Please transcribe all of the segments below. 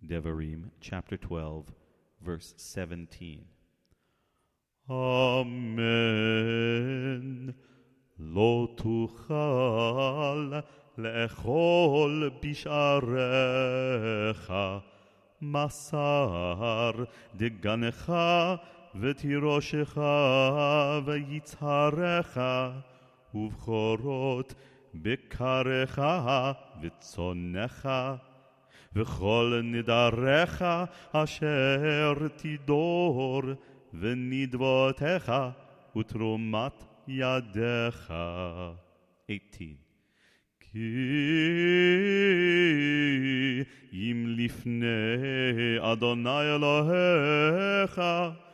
Devarim, chapter 12, verse 17. Amen. לא תוכל לאכול בשעריך מסר דגנך ותירושך ויצהרך ובכורות בקריך וצונך וכל נדריך אשר תדור ונדבותיך ותרומת ידיך. 18. כי אם לפני אדוני אלוהיך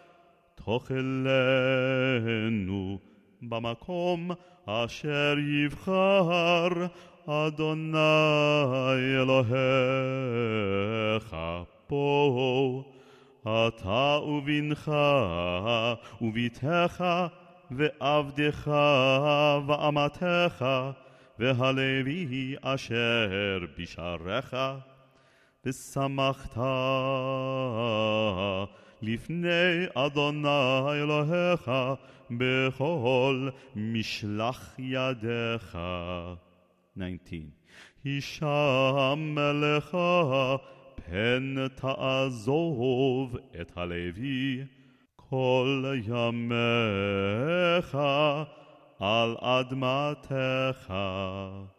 תאכלנו במקום אשר יבחר אדוני אלוהיך בו, אתה ובנך וביתך ועבדך ואמתך והלוי אשר בשעריך, ושמחת לפני אדוני אלוהיך בכל משלח ידיך. 19. הישמע לך פן תעזוב את הלוי כל ימיך על אדמתך.